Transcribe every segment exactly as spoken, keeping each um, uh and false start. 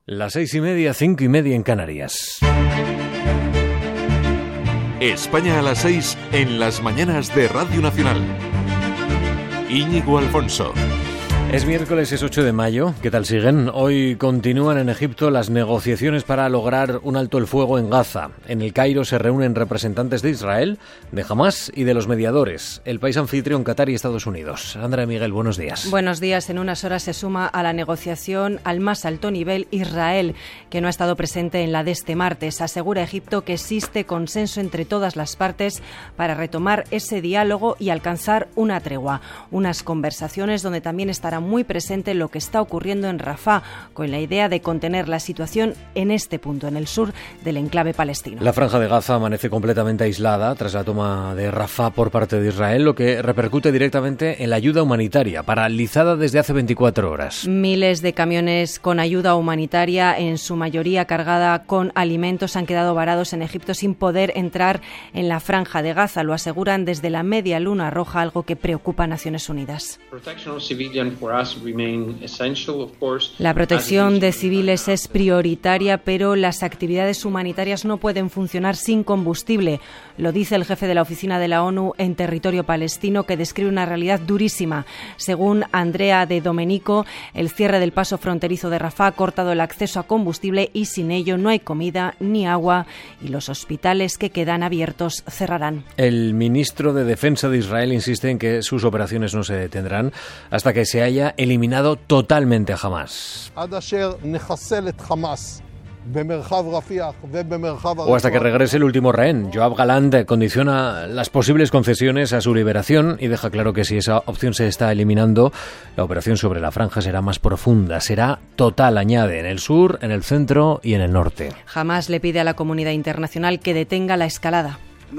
Las seis y media, cinco y media en Canarias. España a las seis en las mañanas de Radio Nacional. Íñigo Alfonso. Es miércoles, es ocho de mayo. ¿Qué tal siguen? Hoy continúan en Egipto las negociaciones para lograr un alto el fuego en Gaza. En el Cairo se reúnen representantes de Israel, de Hamás y de los mediadores, el país anfitrión Qatar y Estados Unidos. Andrea Miguel, buenos días. Buenos días. En unas horas se suma a la negociación al más alto nivel Israel, que no ha estado presente en la de este martes. Asegura Egipto que existe consenso entre todas las partes para retomar ese diálogo y alcanzar una tregua. Unas conversaciones donde también estará muy presente lo que está ocurriendo en Rafah, con la idea de contener la situación en este punto, en el sur del enclave palestino. La franja de Gaza amanece completamente aislada tras la toma de Rafah por parte de Israel, lo que repercute directamente en la ayuda humanitaria, paralizada desde hace veinticuatro horas. Miles de camiones con ayuda humanitaria, en su mayoría cargada con alimentos, han quedado varados en Egipto sin poder entrar en la franja de Gaza. Lo aseguran desde la Media Luna Roja, algo que preocupa a Naciones Unidas. La protección de civiles es prioritaria, pero las actividades humanitarias no pueden funcionar sin combustible. Lo dice el jefe de la oficina de la ONU en territorio palestino, que describe una realidad durísima. Según Andrea de Domenico, el cierre del paso fronterizo de Rafah ha cortado el acceso a combustible y sin ello no hay comida ni agua, y los hospitales que quedan abiertos cerrarán. El ministro de Defensa de Israel insiste en que sus operaciones no se detendrán hasta que se haya eliminado totalmente a Hamás. O hasta que regrese el último rehén. Yoav Galant condiciona las posibles concesiones a su liberación y deja claro que si esa opción se está eliminando, la operación sobre la franja será más profunda, será total, añade, en el sur, en el centro y en el norte. Hamás le pide a la comunidad internacional que detenga la escalada.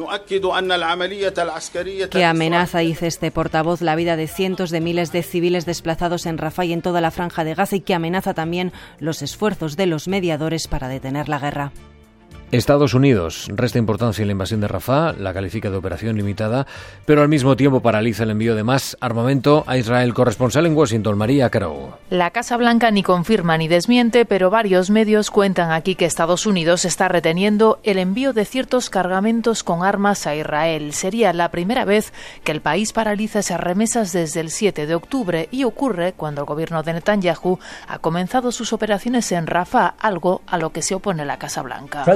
Que amenaza, dice este portavoz, la vida de cientos de miles de civiles desplazados en Rafah y en toda la franja de Gaza, y que amenaza también los esfuerzos de los mediadores para detener la guerra. Estados Unidos resta importancia en la invasión de Rafah, la califica de operación limitada, pero al mismo tiempo paraliza el envío de más armamento a Israel. Corresponsal en Washington, María Caro. La Casa Blanca ni confirma ni desmiente, pero varios medios cuentan aquí que Estados Unidos está reteniendo el envío de ciertos cargamentos con armas a Israel. Sería la primera vez que el país paraliza esas remesas desde el siete de octubre, y ocurre cuando el gobierno de Netanyahu ha comenzado sus operaciones en Rafah, algo a lo que se opone la Casa Blanca.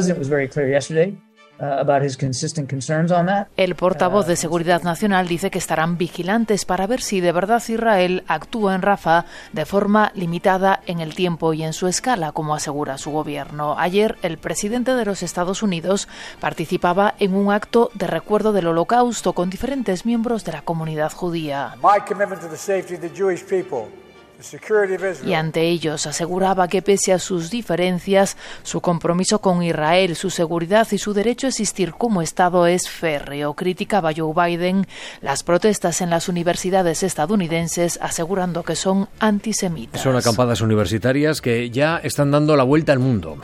El portavoz de Seguridad Nacional dice que estarán vigilantes para ver si de verdad Israel actúa en Rafah de forma limitada en el tiempo y en su escala, como asegura su gobierno. Ayer, el presidente de los Estados Unidos participaba en un acto de recuerdo del Holocausto con diferentes miembros de la comunidad judía. Y ante ellos aseguraba que pese a sus diferencias, su compromiso con Israel, su seguridad y su derecho a existir como Estado es férreo. Criticaba Joe Biden las protestas en las universidades estadounidenses, asegurando que son antisemitas. Son acampadas universitarias que ya están dando la vuelta al mundo.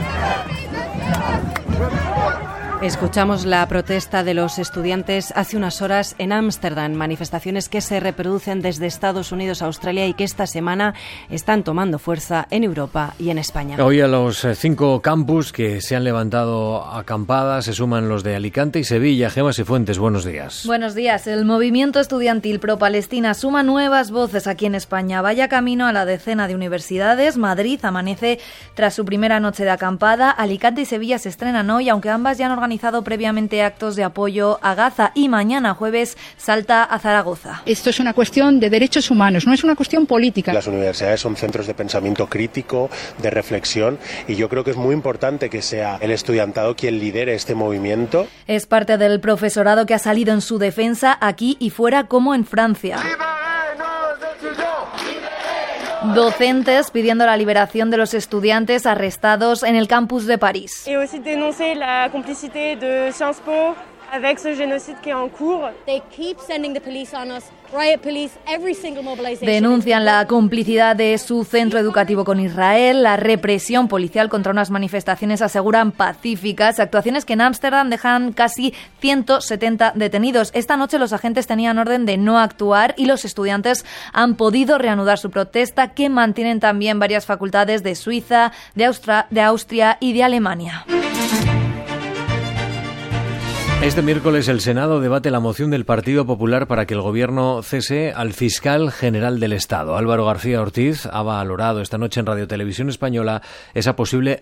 Escuchamos la protesta de los estudiantes hace unas horas en Ámsterdam, manifestaciones que se reproducen desde Estados Unidos a Australia y que esta semana están tomando fuerza en Europa y en España. Hoy a los cinco campus que se han levantado acampadas se suman los de Alicante y Sevilla. Gemma Cifuentes, buenos días. Buenos días. El movimiento estudiantil pro-Palestina suma nuevas voces aquí en España. Vaya camino a la decena de universidades. Madrid amanece tras su primera noche de acampada. Alicante y Sevilla se estrenan hoy, aunque ambas ya han organizado previamente actos de apoyo a Gaza, y mañana jueves salta a Zaragoza. Esto es una cuestión de derechos humanos, no es una cuestión política. Las universidades son centros de pensamiento crítico, de reflexión, y yo creo que es muy importante que sea el estudiantado quien lidere este movimiento. Es parte del profesorado que ha salido en su defensa aquí y fuera, como en Francia. Docentes pidiendo la liberación de los estudiantes arrestados en el campus de París. Y aussi dénoncer la complicité de Sciences Po Avec ce génocide qui est en cours, they keep sending the police on us, riot police, every single mobilization. Denuncian la complicidad de su centro educativo con Israel, la represión policial contra unas manifestaciones, aseguran pacíficas, actuaciones que en Ámsterdam dejan casi ciento setenta detenidos. Esta noche los agentes tenían orden de no actuar y los estudiantes han podido reanudar su protesta, que mantienen también varias facultades de Suiza, de Austria, de Austria y de Alemania. Este miércoles el Senado debate la moción del Partido Popular para que el Gobierno cese al fiscal general del Estado. Álvaro García Ortiz ha valorado esta noche en Radio Televisión Española esa posible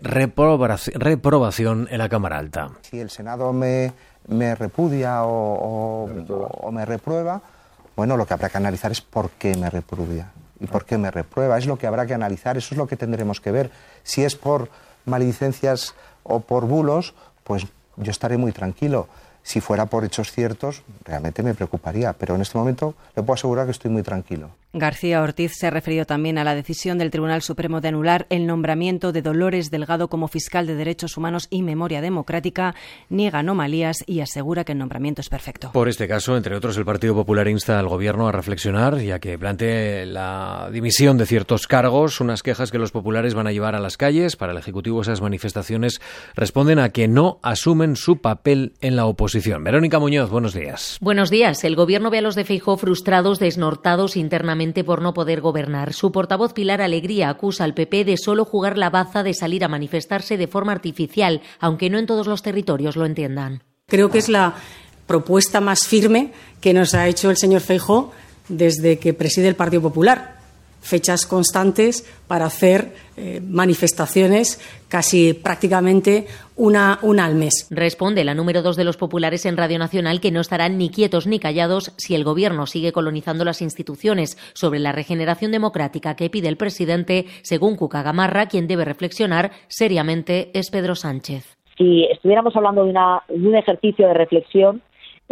reprobación en la Cámara Alta. Si el Senado me, me repudia o, o, o me reprueba, bueno, lo que habrá que analizar es por qué me repudia y por qué me reprueba. Es lo que habrá que analizar, eso es lo que tendremos que ver. Si es por maledicencias o por bulos, pues yo estaré muy tranquilo. Si fuera por hechos ciertos, realmente me preocuparía, pero en este momento le puedo asegurar que estoy muy tranquilo. García Ortiz se ha referido también a la decisión del Tribunal Supremo de anular el nombramiento de Dolores Delgado como fiscal de Derechos Humanos y Memoria Democrática, niega anomalías y asegura que el nombramiento es perfecto. Por este caso, entre otros, el Partido Popular insta al Gobierno a reflexionar y a que plantee la dimisión de ciertos cargos, unas quejas que los populares van a llevar a las calles. Para el Ejecutivo, esas manifestaciones responden a que no asumen su papel en la oposición. Verónica Muñoz, buenos días. Buenos días. El Gobierno ve a los de Feijóo frustrados, desnortados internamente por no poder gobernar. Su portavoz Pilar Alegría acusa al P P de solo jugar la baza de salir a manifestarse de forma artificial, aunque no en todos los territorios lo entiendan. Creo que es la propuesta más firme que nos ha hecho el señor Feijóo desde que preside el Partido Popular. Fechas constantes para hacer eh, manifestaciones casi prácticamente una, una al mes. Responde la número dos de los populares en Radio Nacional que no estarán ni quietos ni callados si el Gobierno sigue colonizando las instituciones. Sobre la regeneración democrática que pide el presidente, según Cuca Gamarra, quien debe reflexionar seriamente es Pedro Sánchez. Si estuviéramos hablando de, una, de un ejercicio de reflexión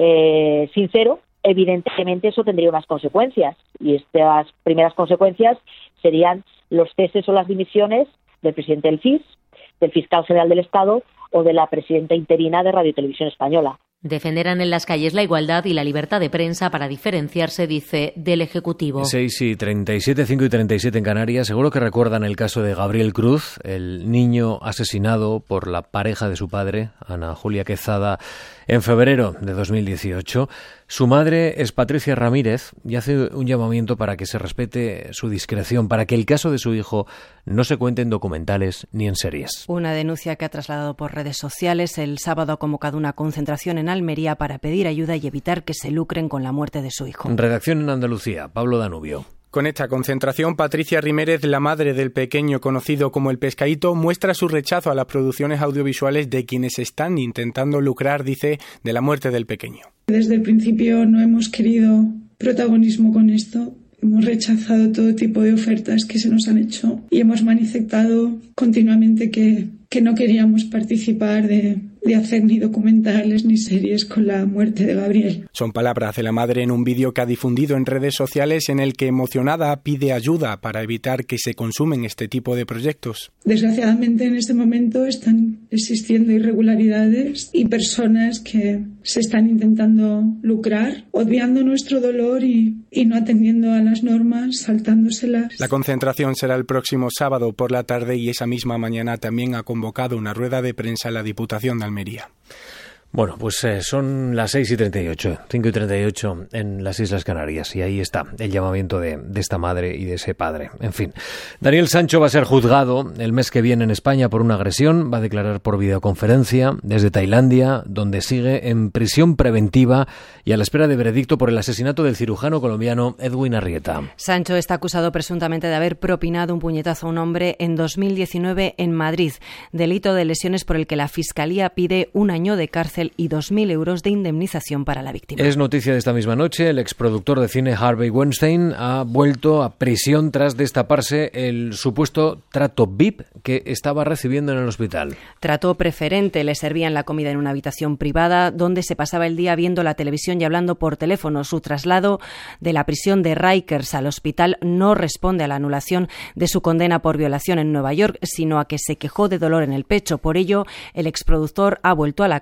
eh, sincero, evidentemente eso tendría unas consecuencias, y estas primeras consecuencias serían los ceses o las dimisiones del presidente del C I S, del fiscal general del Estado o de la presidenta interina de Radio Televisión Española. Defenderán en las calles la igualdad y la libertad de prensa para diferenciarse, dice, del Ejecutivo. seis y treinta y siete, cinco y treinta y siete en Canarias. Seguro que recuerdan el caso de Gabriel Cruz, el niño asesinado por la pareja de su padre, Ana Julia Quezada, en febrero de dos mil dieciocho. Su madre es Patricia Ramírez y hace un llamamiento para que se respete su discreción, para que el caso de su hijo no se cuente en documentales ni en series. Una denuncia que ha trasladado por redes sociales. El sábado ha convocado una concentración en Almería para pedir ayuda y evitar que se lucren con la muerte de su hijo. Redacción en Andalucía, Pablo Danubio. Con esta concentración, Patricia Ramírez, la madre del pequeño conocido como el Pescadito, muestra su rechazo a las producciones audiovisuales de quienes están intentando lucrar, dice, de la muerte del pequeño. Desde el principio no hemos querido protagonismo con esto. Hemos rechazado todo tipo de ofertas que se nos han hecho y hemos manifestado continuamente que, que no queríamos participar de, de hacer ni documentales ni series con la muerte de Gabriel. Son palabras de la madre en un vídeo que ha difundido en redes sociales en el que, emocionada, pide ayuda para evitar que se consumen este tipo de proyectos. Desgraciadamente en este momento están existiendo irregularidades y personas que se están intentando lucrar, obviando nuestro dolor y, y no atendiendo a las normas, saltándoselas. La concentración será el próximo sábado por la tarde y esa misma mañana también ha convocado una rueda de prensa en la Diputación de Almería. Bueno, pues eh, son las seis y treinta y ocho, cinco y treinta y ocho en las Islas Canarias, y ahí está el llamamiento de, de esta madre y de ese padre. En fin, Daniel Sancho va a ser juzgado el mes que viene en España por una agresión, va a declarar por videoconferencia desde Tailandia, donde sigue en prisión preventiva y a la espera de veredicto por el asesinato del cirujano colombiano Edwin Arrieta. Sancho está acusado presuntamente de haber propinado un puñetazo a un hombre en dos mil diecinueve en Madrid, delito de lesiones por el que la Fiscalía pide un año de cárcel y dos mil euros de indemnización para la víctima. Es noticia de esta misma noche. El exproductor de cine Harvey Weinstein ha vuelto a prisión tras destaparse el supuesto trato V I P que estaba recibiendo en el hospital. Trato preferente. Le servían la comida en una habitación privada donde se pasaba el día viendo la televisión y hablando por teléfono. Su traslado de la prisión de Rikers al hospital no responde a la anulación de su condena por violación en Nueva York, sino a que se quejó de dolor en el pecho. Por ello, el exproductor ha vuelto a la cárcel donde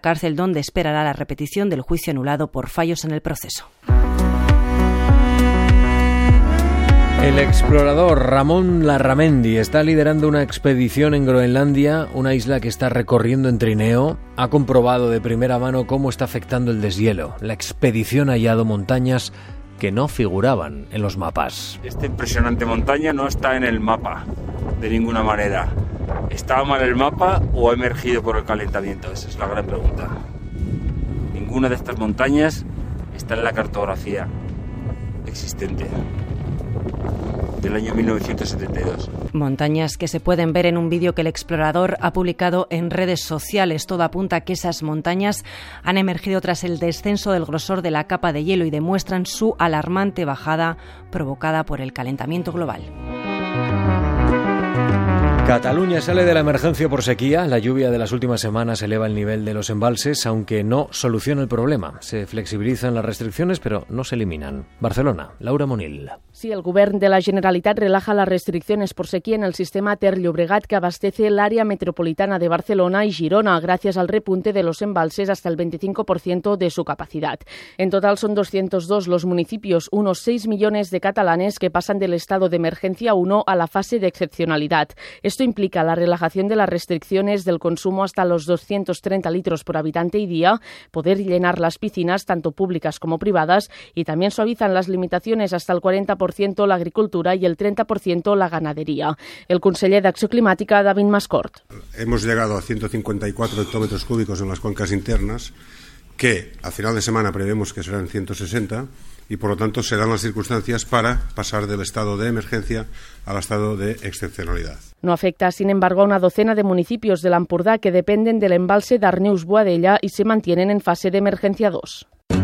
donde esperará la repetición del juicio anulado por fallos en el proceso. El explorador Ramón Larramendi está liderando una expedición en Groenlandia, una isla que está recorriendo en trineo. Ha comprobado de primera mano cómo está afectando el deshielo. La expedición ha hallado montañas que no figuraban en los mapas. Esta impresionante montaña no está en el mapa de ninguna manera. ¿Estaba mal el mapa o ha emergido por el calentamiento? Esa es la gran pregunta. Ninguna de estas montañas está en la cartografía existente del año mil novecientos setenta y dos. Montañas que se pueden ver en un vídeo que el explorador ha publicado en redes sociales. Todo apunta a que esas montañas han emergido tras el descenso del grosor de la capa de hielo y demuestran su alarmante bajada provocada por el calentamiento global. Cataluña sale de la emergencia por sequía. La lluvia de las últimas semanas eleva el nivel de los embalses, aunque no soluciona el problema. Se flexibilizan las restricciones, pero no se eliminan. Barcelona, Laura Monil. Sí, el govern de la Generalitat relaja las restricciones por sequía en el sistema Ter-Llobregat que abastece el área metropolitana de Barcelona y Girona, gracias al repunte de los embalses hasta el veinticinco por ciento de su capacidad. En total son doscientos dos los municipios, unos seis millones de catalanes que pasan del estado de emergencia uno a la fase de excepcionalidad. Esto implica la relajación de las restricciones del consumo hasta los doscientos treinta litros por habitante y día, poder llenar las piscinas, tanto públicas como privadas, y también suavizan las limitaciones hasta el cuarenta por ciento la agricultura y el treinta por ciento la ganadería. El conseller d'Acció Climàtica, David Mascort. Hemos llegado a ciento cincuenta y cuatro hectómetros cúbicos en las cuencas internas, que a final de semana prevemos que serán ciento sesenta, y por lo tanto se dan las circunstancias para pasar del estado de emergencia al estado de excepcionalidad. No afecta, sin embargo, a una docena de municipios de l'Empordà que dependen del embalse d'Arneus-Boadella y se mantienen en fase de emergencia dos.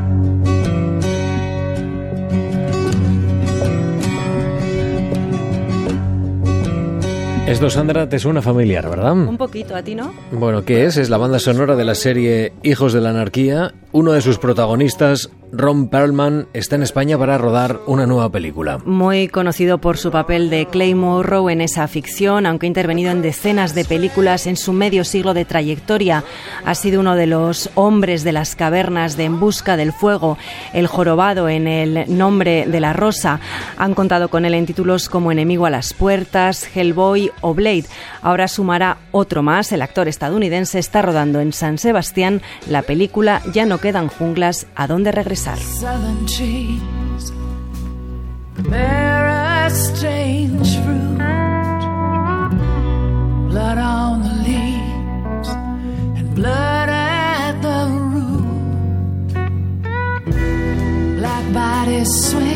Esto, Sandra, te suena familiar, ¿verdad? Un poquito, ¿a ti no? Bueno, ¿qué es? Es la banda sonora de la serie Hijos de la Anarquía. Uno de sus protagonistas, Ron Perlman, está en España para rodar una nueva película. Muy conocido por su papel de Clay Morrow en esa ficción, aunque ha intervenido en decenas de películas en su medio siglo de trayectoria. Ha sido uno de los hombres de las cavernas de En busca del fuego, El jorobado en El nombre de la rosa. Han contado con él en títulos como Enemigo a las puertas, Hellboy o Blade. Ahora sumará otro más. El actor estadounidense está rodando en San Sebastián la película Ya no quedan junglas a dónde regresar. Southern trees bear a strange fruit, blood on the leaves and blood at the root, black bodies swim